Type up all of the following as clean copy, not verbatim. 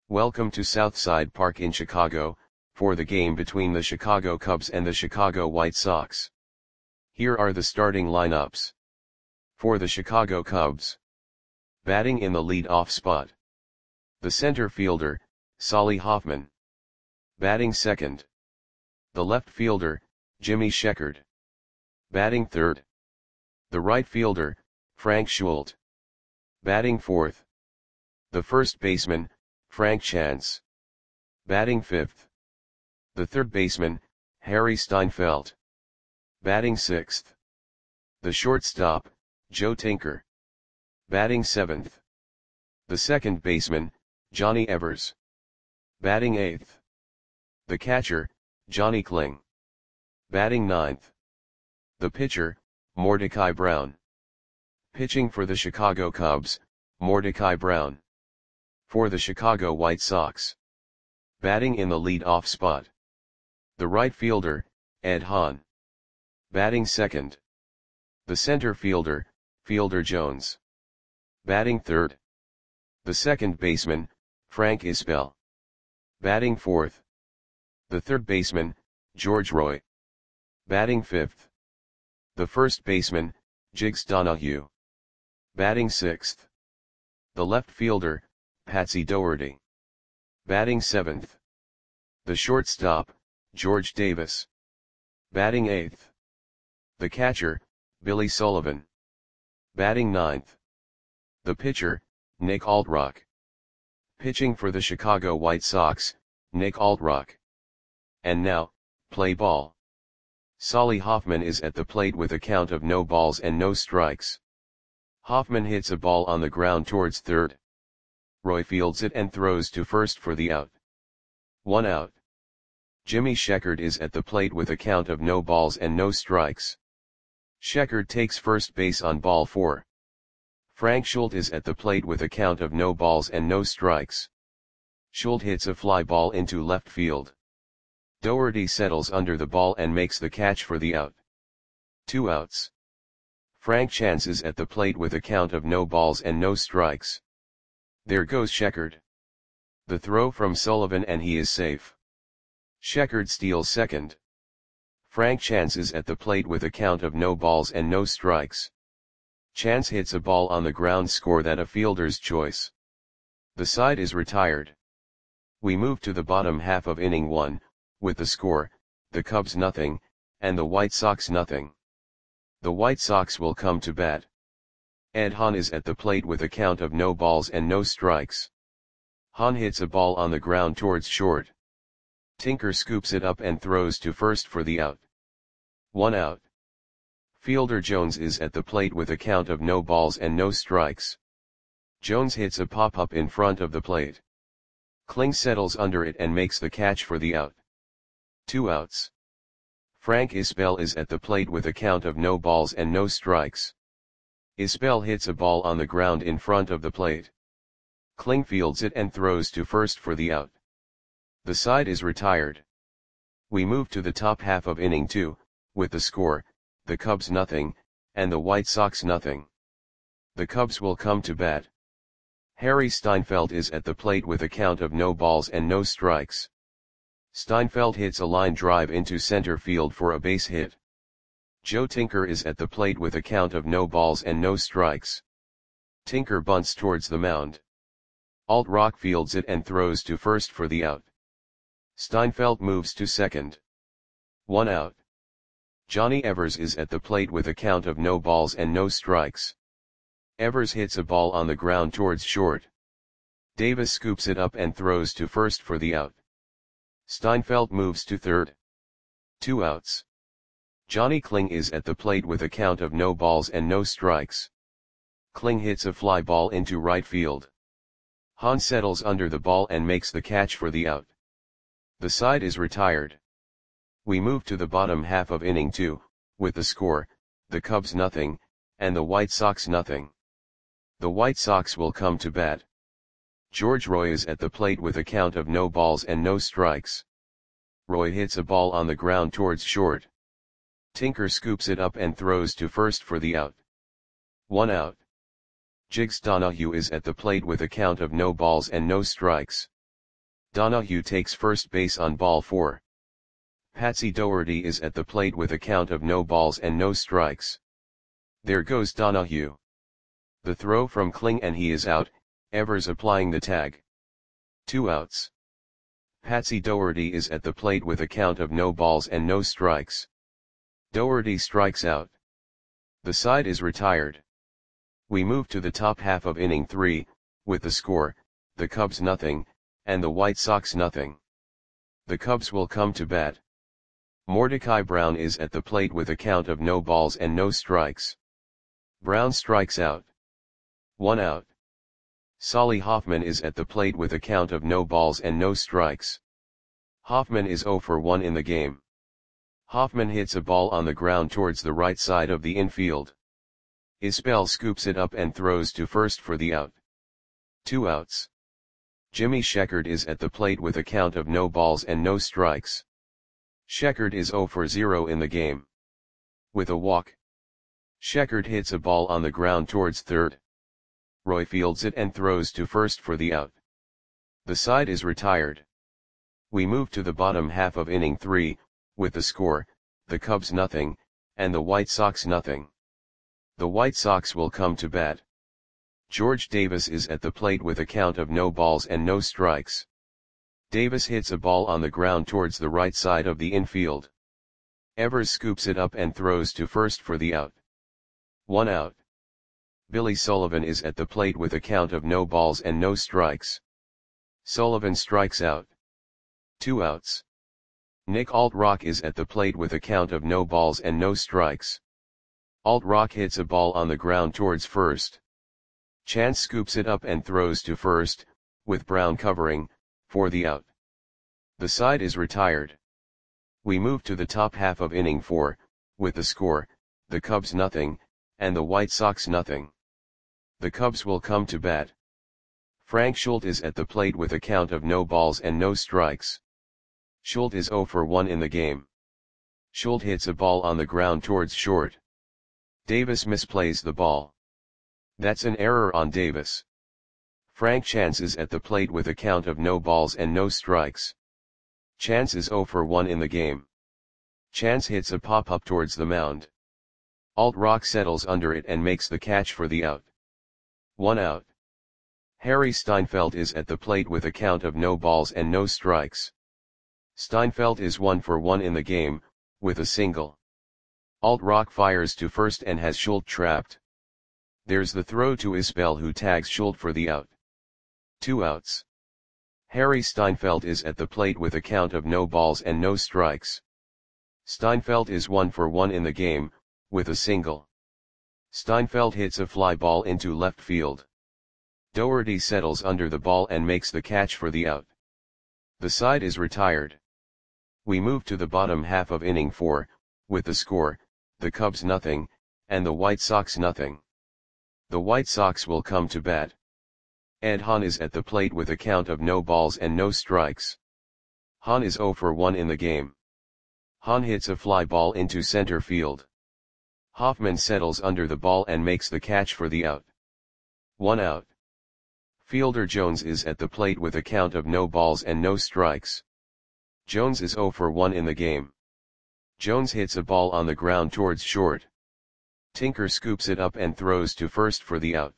Welcome to Southside Park in Chicago, for the game between the Chicago Cubs and the Chicago White Sox. Here are the starting lineups. For the Chicago Cubs. Batting in the lead-off spot. The center fielder, Solly Hoffman. Batting second. The left fielder, Jimmy Sheckard. Batting third. The right fielder, Frank Schultz. Batting fourth. The first baseman, Frank Chance. Batting fifth. The third baseman, Harry Steinfeld. Batting sixth. The shortstop, Joe Tinker. Batting seventh. The second baseman, Johnny Evers. Batting eighth. The catcher, Johnny Kling. Batting ninth. The pitcher, Mordecai Brown. Pitching for the Chicago Cubs, Mordecai Brown. For the Chicago White Sox. Batting in the lead-off spot. The right fielder, Ed Hahn. Batting second. The center fielder, Fielder Jones. Batting third. The second baseman, Frank Isbell. Batting fourth. The third baseman, George Roy. Batting fifth. The first baseman, Jigs Donahue. Batting sixth. The left fielder, Patsy Doherty. Batting seventh. The shortstop, George Davis. Batting eighth. The catcher, Billy Sullivan. Batting ninth. The pitcher, Nick Aldrock. Pitching for the Chicago White Sox, Nick Aldrock. And now, play ball. Solly Hoffman is at the plate with a count of no balls and no strikes. Hoffman hits a ball on the ground towards third. Roy fields it and throws to first for the out. 1 out. Jimmy Sheckard is at the plate with a count of no balls and no strikes. Sheckard takes first base on ball 4. Frank Schultz is at the plate with a count of no balls and no strikes. Schultz hits a fly ball into left field. Doherty settles under the ball and makes the catch for the out. 2 outs. Frank Chance is at the plate with a count of no balls and no strikes. There goes Sheckard. The throw from Sullivan and he is safe. Sheckard steals second. Frank Chance is at the plate with a count of no balls and no strikes. Chance hits a ball on the ground, score that a fielder's choice. The side is retired. We move to the bottom half of inning 1, with the score, the Cubs nothing, and the White Sox nothing. The White Sox will come to bat. Ed Hahn is at the plate with a count of no balls and no strikes. Hahn hits a ball on the ground towards short. Tinker scoops it up and throws to first for the out. 1 out. Fielder Jones is at the plate with a count of no balls and no strikes. Jones hits a pop-up in front of the plate. Kling settles under it and makes the catch for the out. 2 outs. Frank Isbell is at the plate with a count of no balls and no strikes. Isbell hits a ball on the ground in front of the plate. Kling fields it and throws to first for the out. The side is retired. We move to the top half of inning 2, with the score, the Cubs nothing, and the White Sox nothing. The Cubs will come to bat. Harry Steinfeld is at the plate with a count of no balls and no strikes. Steinfeld hits a line drive into center field for a base hit. Joe Tinker is at the plate with a count of no balls and no strikes. Tinker bunts towards the mound. Aldrock fields it and throws to first for the out. Steinfeld moves to second. 1 out. Johnny Evers is at the plate with a count of no balls and no strikes. Evers hits a ball on the ground towards short. Davis scoops it up and throws to first for the out. Steinfeld moves to third. 2 outs. Johnny Kling is at the plate with a count of no balls and no strikes. Kling hits a fly ball into right field. Hahn settles under the ball and makes the catch for the out. The side is retired. We move to the bottom half of inning 2, with the score, the Cubs nothing, and the White Sox nothing. The White Sox will come to bat. George Roy is at the plate with a count of no balls and no strikes. Roy hits a ball on the ground towards short. Tinker scoops it up and throws to first for the out. 1 out. Jigs Donahue is at the plate with a count of no balls and no strikes. Donahue takes first base on ball 4. Patsy Doherty is at the plate with a count of no balls and no strikes. There goes Donahue. The throw from Kling and he is out, Evers applying the tag. 2 outs. Patsy Doherty is at the plate with a count of no balls and no strikes. Doherty strikes out. The side is retired. We move to the top half of inning 3, with the score, the Cubs nothing, and the White Sox nothing. The Cubs will come to bat. Mordecai Brown is at the plate with a count of no balls and no strikes. Brown strikes out. 1 out. Solly Hoffman is at the plate with a count of no balls and no strikes. Hoffman is 0 for 1 in the game. Hoffman hits a ball on the ground towards the right side of the infield. Isbell scoops it up and throws to first for the out. 2 outs. Jimmy Sheckard is at the plate with a count of no balls and no strikes. Sheckard is 0 for 0 in the game. With a walk. Sheckard hits a ball on the ground towards third. Roy fields it and throws to first for the out. The side is retired. We move to the bottom half of inning 3, with the score, the Cubs nothing, and the White Sox nothing. The White Sox will come to bat. George Davis is at the plate with a count of no balls and no strikes. Davis hits a ball on the ground towards the right side of the infield. Evers scoops it up and throws to first for the out. 1 out. Billy Sullivan is at the plate with a count of no balls and no strikes. Sullivan strikes out. 2 outs. Nick Altrock is at the plate with a count of no balls and no strikes. Altrock hits a ball on the ground towards first. Chance scoops it up and throws to first, with Brown covering, for the out. The side is retired. We move to the top half of inning 4, with the score, the Cubs nothing, and the White Sox nothing. The Cubs will come to bat. Frank Schultz is at the plate with a count of no balls and no strikes. Schultz is 0 for 1 in the game. Schultz hits a ball on the ground towards short. Davis misplays the ball. That's an error on Davis. Frank Chance is at the plate with a count of no balls and no strikes. Chance is 0 for 1 in the game. Chance hits a pop-up towards the mound. Altrock settles under it and makes the catch for the out. 1 out. Harry Steinfeld is at the plate with a count of no balls and no strikes. Steinfeld is 1 for 1 in the game, with a single. Altrock fires to first and has Schultz trapped. There's the throw to Isbell who tags Schultz for the out. 2 outs. Harry Steinfeld is at the plate with a count of no balls and no strikes. Steinfeld is 1 for 1 in the game, with a single. Steinfeld hits a fly ball into left field. Doherty settles under the ball and makes the catch for the out. The side is retired. We move to the bottom half of inning 4, with the score, the Cubs nothing, and the White Sox nothing. The White Sox will come to bat. Ed Hahn is at the plate with a count of no balls and no strikes. Hahn is 0 for 1 in the game. Hahn hits a fly ball into center field. Hoffman settles under the ball and makes the catch for the out. 1 out. Fielder Jones is at the plate with a count of no balls and no strikes. Jones is 0 for 1 in the game. Jones hits a ball on the ground towards short. Tinker scoops it up and throws to first for the out.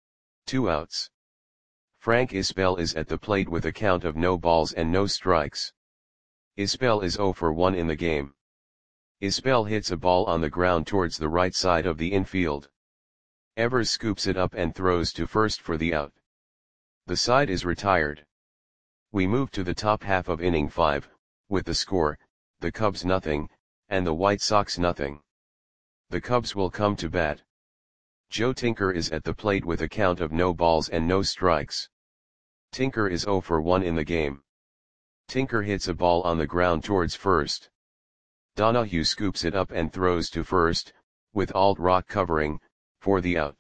2 outs. Frank Isbell is at the plate with a count of no balls and no strikes. Isbell is 0 for 1 in the game. Isbell hits a ball on the ground towards the right side of the infield. Evers scoops it up and throws to first for the out. The side is retired. We move to the top half of inning 5, with the score, the Cubs nothing, and the White Sox nothing. The Cubs will come to bat. Joe Tinker is at the plate with a count of no balls and no strikes. Tinker is 0 for 1 in the game. Tinker hits a ball on the ground towards first. Donahue scoops it up and throws to first, with Altrock covering, for the out.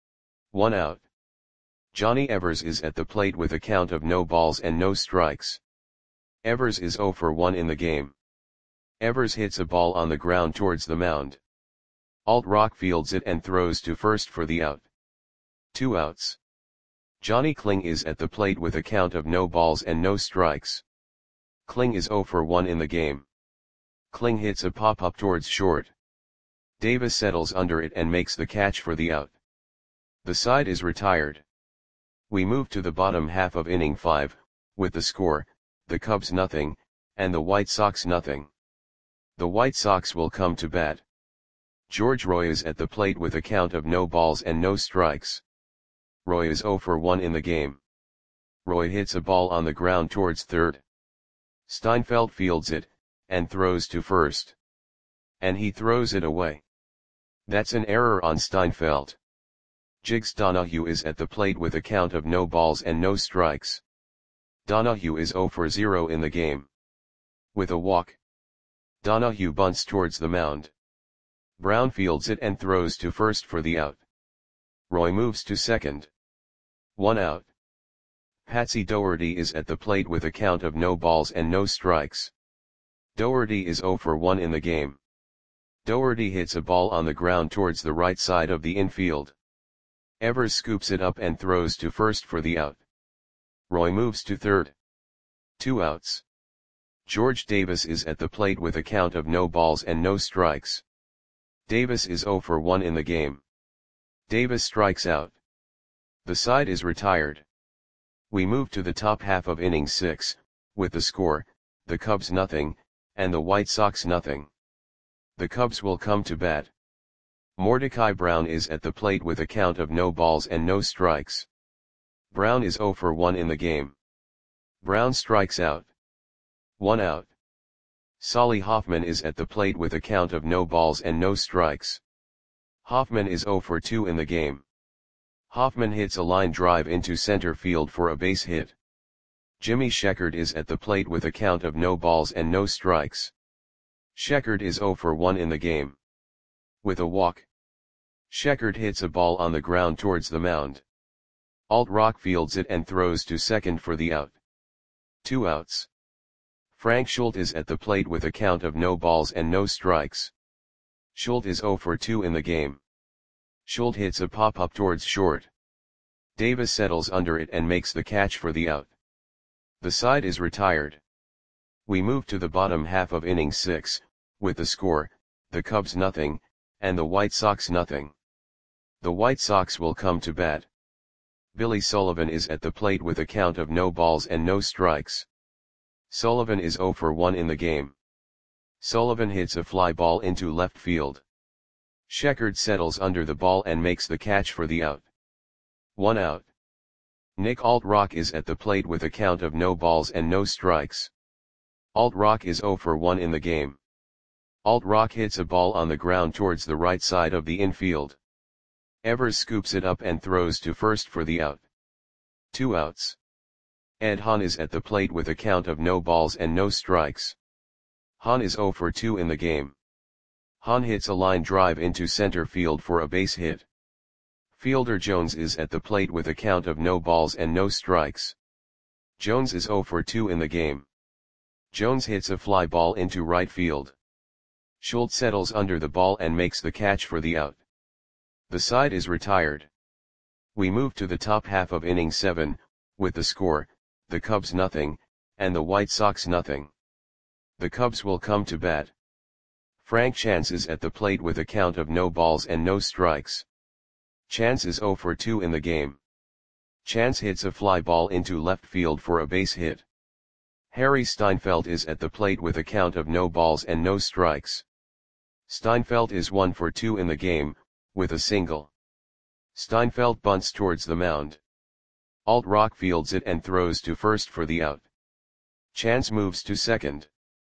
1 out. Johnny Evers is at the plate with a count of no balls and no strikes. Evers is 0 for 1 in the game. Evers hits a ball on the ground towards the mound. Altrock fields it and throws to first for the out. 2 outs. Johnny Kling is at the plate with a count of no balls and no strikes. Kling is 0 for 1 in the game. Kling hits a pop-up towards short. Davis settles under it and makes the catch for the out. The side is retired. We move to the bottom half of inning 5, with the score, the Cubs nothing, and the White Sox nothing. The White Sox will come to bat. George Roy is at the plate with a count of no balls and no strikes. Roy is 0 for 1 in the game. Roy hits a ball on the ground towards third. Steinfeld fields it, and throws to first. And he throws it away. That's an error on Steinfeld. Jigs Donahue is at the plate with a count of no balls and no strikes. Donahue is 0 for 0 in the game. With a walk, Donahue bunts towards the mound. Brown fields it and throws to first for the out. Roy moves to second. 1 out. Patsy Doherty is at the plate with a count of no balls and no strikes. Doherty is 0 for 1 in the game. Doherty hits a ball on the ground towards the right side of the infield. Evers scoops it up and throws to first for the out. Roy moves to third. 2 outs. George Davis is at the plate with a count of no balls and no strikes. Davis is 0 for 1 in the game. Davis strikes out. The side is retired. We move to the top half of inning 6, with the score, the Cubs nothing, and the White Sox nothing. The Cubs will come to bat. Mordecai Brown is at the plate with a count of no balls and no strikes. Brown is 0 for 1 in the game. Brown strikes out. 1 out. Solly Hoffman is at the plate with a count of no balls and no strikes. Hoffman is 0 for 2 in the game. Hoffman hits a line drive into center field for a base hit. Jimmy Sheckard is at the plate with a count of no balls and no strikes. Sheckard is 0 for 1 in the game. With a walk, Sheckard hits a ball on the ground towards the mound. Alt Rock fields it and throws to second for the out. 2 outs. Frank Schultz is at the plate with a count of no balls and no strikes. Schultz is 0 for 2 in the game. Schultz hits a pop-up towards short. Davis settles under it and makes the catch for the out. The side is retired. We move to the bottom half of inning 6, with the score, the Cubs nothing, and the White Sox nothing. The White Sox will come to bat. Billy Sullivan is at the plate with a count of no balls and no strikes. Sullivan is 0 for 1 in the game. Sullivan hits a fly ball into left field. Sheckard settles under the ball and makes the catch for the out. 1 out. Nick Alt-Rock is at the plate with a count of no balls and no strikes. Alt-Rock is 0 for 1 in the game. Alt-Rock hits a ball on the ground towards the right side of the infield. Evers scoops it up and throws to first for the out. 2 outs. Ed Hahn is at the plate with a count of no balls and no strikes. Hahn is 0 for 2 in the game. Hahn hits a line drive into center field for a base hit. Fielder Jones is at the plate with a count of no balls and no strikes. Jones is 0 for 2 in the game. Jones hits a fly ball into right field. Schultz settles under the ball and makes the catch for the out. The side is retired. We move to the top half of inning 7, with the score, the Cubs nothing, and the White Sox nothing. The Cubs will come to bat. Frank Chance is at the plate with a count of no balls and no strikes. Chance is 0 for 2 in the game. Chance hits a fly ball into left field for a base hit. Harry Steinfeld is at the plate with a count of no balls and no strikes. Steinfeld is 1 for 2 in the game, with a single. Steinfeld bunts towards the mound. Alt-Rock fields it and throws to first for the out. Chance moves to second.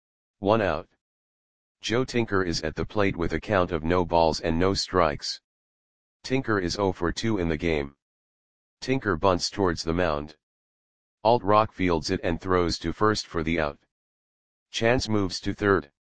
1 out. Joe Tinker is at the plate with a count of no balls and no strikes. Tinker is 0 for 2 in the game. Tinker bunts towards the mound. Alt-Rock fields it and throws to first for the out. Chance moves to third.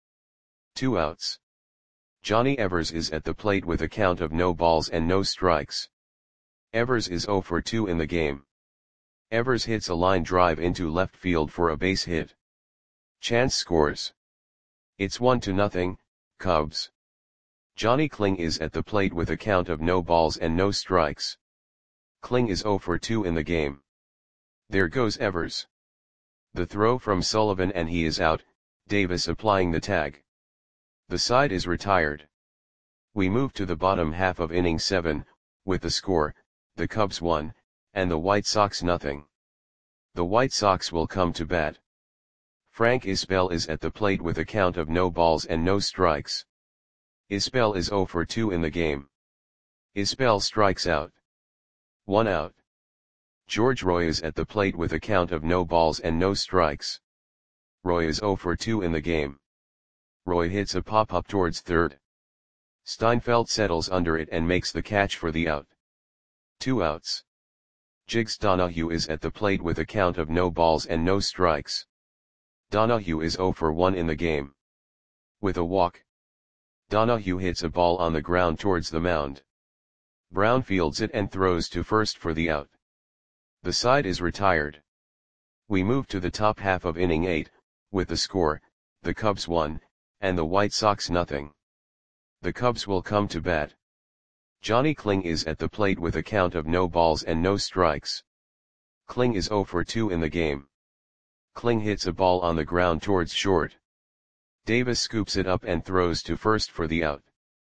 2 outs. Johnny Evers is at the plate with a count of no balls and no strikes. Evers is 0 for 2 in the game. Evers hits a line drive into left field for a base hit. Chance scores. It's 1-0, Cubs. Johnny Kling is at the plate with a count of no balls and no strikes. Kling is 0 for 2 in the game. There goes Evers. The throw from Sullivan and he is out, Davis applying the tag. The side is retired. We move to the bottom half of inning 7, with the score, the Cubs 1, and the White Sox nothing. The White Sox will come to bat. Frank Isbell is at the plate with a count of no balls and no strikes. Isbell is 0 for 2 in the game. Isbell strikes out. 1 out. George Roy is at the plate with a count of no balls and no strikes. Roy is 0 for 2 in the game. Roy hits a pop-up towards third. Steinfeld settles under it and makes the catch for the out. 2 outs. Jiggs Donahue is at the plate with a count of no balls and no strikes. Donahue is 0 for 1 in the game. With a walk. Donahue hits a ball on the ground towards the mound. Brown fields it and throws to first for the out. The side is retired. We move to the top half of inning 8, with the score, the Cubs 1, and the White Sox nothing. The Cubs will come to bat. Johnny Kling is at the plate with a count of no balls and no strikes. Kling is 0 for 2 in the game. Kling hits a ball on the ground towards short. Davis scoops it up and throws to first for the out.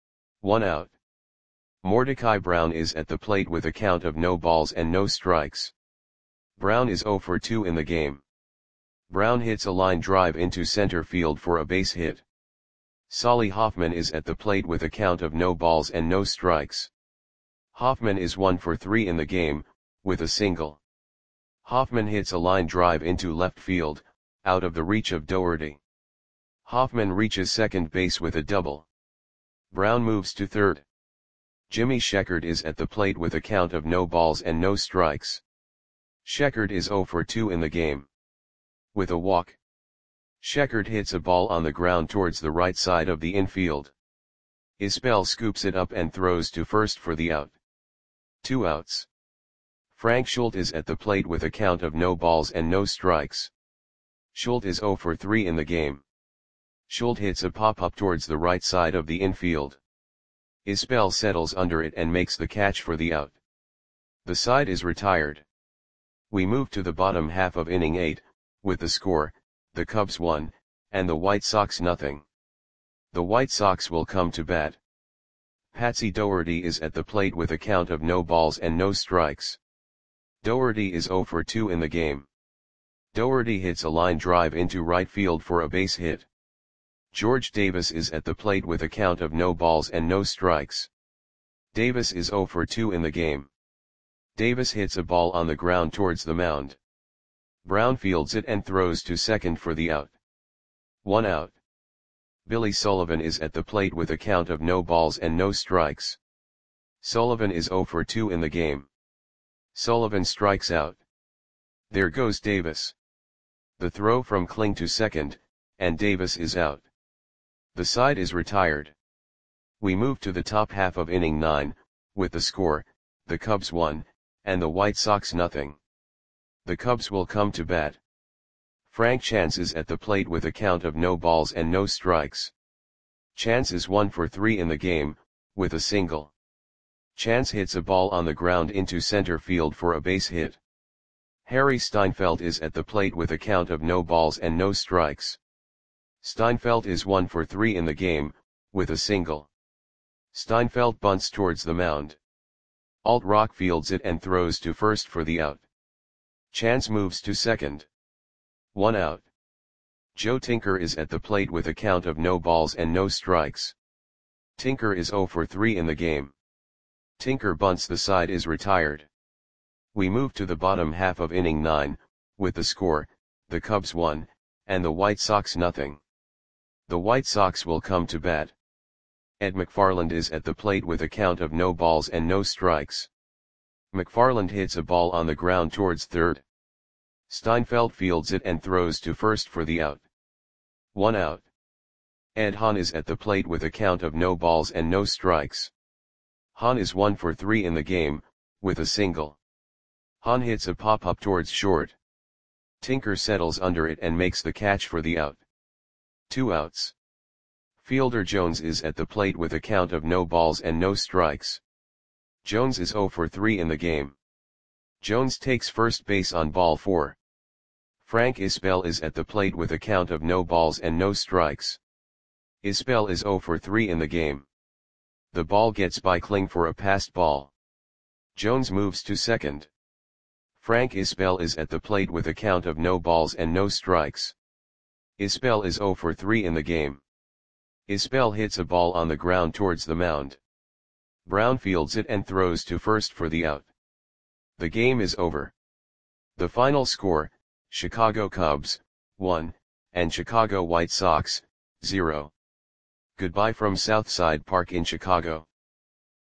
1 out. Mordecai Brown is at the plate with a count of no balls and no strikes. Brown is 0 for 2 in the game. Brown hits a line drive into center field for a base hit. Solly Hoffman is at the plate with a count of no balls and no strikes. Hoffman is 1 for 3 in the game, with a single. Hoffman hits a line drive into left field, out of the reach of Doherty. Hoffman reaches second base with a double. Brown moves to third. Jimmy Sheckard is at the plate with a count of no balls and no strikes. Sheckard is 0 for 2 in the game. With a walk. Sheckard hits a ball on the ground towards the right side of the infield. Isbell scoops it up and throws to first for the out. 2 outs. Frank Schultz is at the plate with a count of no balls and no strikes. Schultz is 0 for 3 in the game. Schultz hits a pop-up towards the right side of the infield. Isbell settles under it and makes the catch for the out. The side is retired. We move to the bottom half of inning 8, with the score, the Cubs 1, and the White Sox nothing. The White Sox will come to bat. Patsy Doherty is at the plate with a count of no balls and no strikes. Doherty is 0 for 2 in the game. Doherty hits a line drive into right field for a base hit. George Davis is at the plate with a count of no balls and no strikes. Davis is 0 for 2 in the game. Davis hits a ball on the ground towards the mound. Brown fields it and throws to second for the out. 1 out. Billy Sullivan is at the plate with a count of no balls and no strikes. Sullivan is 0 for 2 in the game. Sullivan strikes out. There goes Davis. The throw from Kling to second, and Davis is out. The side is retired. We move to the top half of inning 9, with the score, the Cubs 1, and the White Sox nothing. The Cubs will come to bat. Frank Chance is at the plate with a count of no balls and no strikes. Chance is 1 for 3 in the game, with a single. Chance hits a ball on the ground into center field for a base hit. Harry Steinfeld is at the plate with a count of no balls and no strikes. Steinfeld is 1 for 3 in the game, with a single. Steinfeld bunts towards the mound. Alt Rock fields it and throws to first for the out. Chance moves to second. 1 out. Joe Tinker is at the plate with a count of no balls and no strikes. Tinker is 0 for 3 in the game. Tinker bunts, the side is retired. We move to the bottom half of inning 9, with the score, the Cubs 1, and the White Sox nothing. The White Sox will come to bat. Ed McFarland is at the plate with a count of no balls and no strikes. McFarland hits a ball on the ground towards third. Steinfeld fields it and throws to first for the out. 1 out. Ed Hahn is at the plate with a count of no balls and no strikes. Hahn is 1 for 3 in the game, with a single. Hahn hits a pop-up towards short. Tinker settles under it and makes the catch for the out. 2 outs. Fielder Jones is at the plate with a count of no balls and no strikes. Jones is 0 for 3 in the game. Jones takes first base on ball 4. Frank Isbell is at the plate with a count of no balls and no strikes. Isbell is 0 for 3 in the game. The ball gets by Kling for a passed ball. Jones moves to second. Frank Isbell is at the plate with a count of no balls and no strikes. Isbell is 0 for 3 in the game. Isbell hits a ball on the ground towards the mound. Brown fields it and throws to first for the out. The game is over. The final score, Chicago Cubs, 1, and Chicago White Sox, 0. Goodbye from Southside Park in Chicago.